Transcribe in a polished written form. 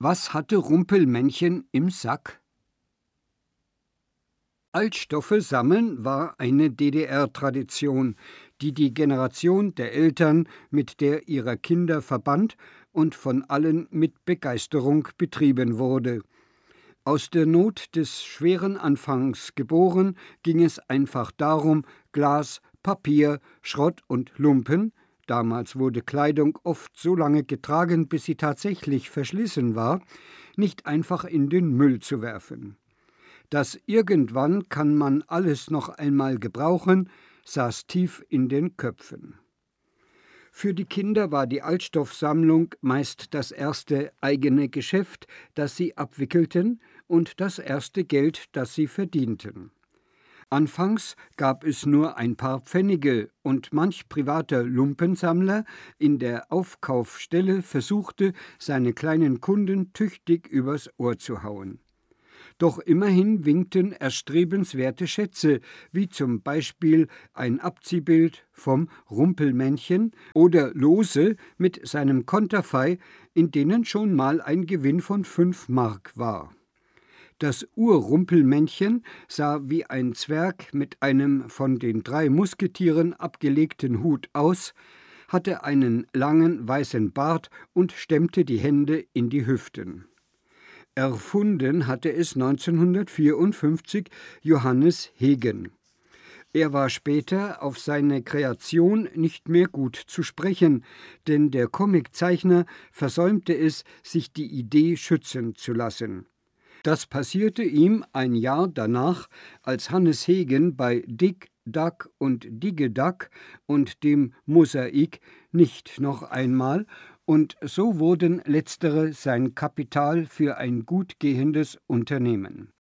Was hatte Rumpelmännchen im Sack? Altstoffe sammeln war eine DDR-Tradition, die die Generation der Eltern mit der ihrer Kinder verband und von allen mit Begeisterung betrieben wurde. Aus der Not des schweren Anfangs geboren, ging es einfach darum, Glas, Papier, Schrott und Lumpen – damals wurde Kleidung oft so lange getragen, bis sie tatsächlich verschlissen war – nicht einfach in den Müll zu werfen. Das Irgendwann kann man alles noch einmal gebrauchen, saß tief in den Köpfen. Für die Kinder war die Altstoffsammlung meist das erste eigene Geschäft, das sie abwickelten, und das erste Geld, das sie verdienten. Anfangs gab es nur ein paar Pfennige, und manch privater Lumpensammler in der Aufkaufstelle versuchte, seine kleinen Kunden tüchtig übers Ohr zu hauen. Doch immerhin winkten erstrebenswerte Schätze, wie zum Beispiel ein Abziehbild vom Rumpelmännchen oder Lose mit seinem Konterfei, in denen schon mal ein Gewinn von 5 Mark war. Das Urrumpelmännchen sah wie ein Zwerg mit einem von den 3 Musketieren abgelegten Hut aus, hatte einen langen weißen Bart und stemmte die Hände in die Hüften. Erfunden hatte es 1954 Johannes Hegen. Er war später auf seine Kreation nicht mehr gut zu sprechen, denn der Comiczeichner versäumte es, sich die Idee schützen zu lassen. Das passierte ihm ein Jahr danach, als Hannes Hegen bei Dick, Duck und Diggeduck und dem Mosaik nicht noch einmal, und so wurden letztere sein Kapital für ein gut gehendes Unternehmen.